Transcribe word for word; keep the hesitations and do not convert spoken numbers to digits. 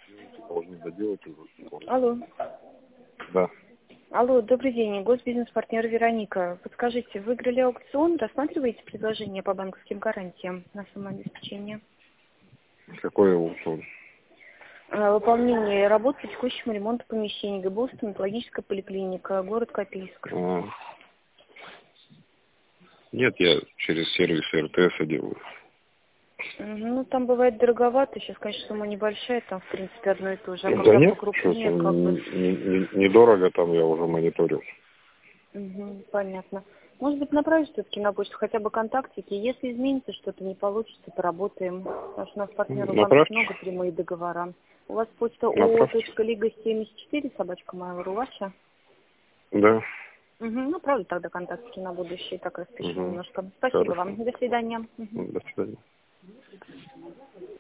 Должны доделать уже. Алло. Да. Алло, добрый день. Госбизнес-партнер Вероника. Подскажите, выиграли аукцион, рассматриваете предложение по банковским гарантиям на самообеспечение? Какой аукцион? Э, Выполнение работ по текущему ремонту помещений ГБУ стоматологическая поликлиника, город Копейск. А, нет, я через сервис РТС делаю. Мгм. Ну, там бывает дороговато. Сейчас, конечно, сумма небольшая, там, в принципе, одно и то же. А Да когда нет, покрупнее, что-то как бы... не- не- недорого там я уже мониторил. Мгм, понятно. Может быть, направить все-таки на почту хотя бы контактики. Если изменится что-то, не получится, поработаем. Потому что у нас партнеров банков Направьте. много, прямые договора. У вас почта Направьте. о.лига семьдесят четыре, собачка Mail.ru ваша? Да. Угу, направлю тогда контактики на будущее, так распишу Угу. немножко. Спасибо Хорошо. вам. До свидания. Мгм. До свидания.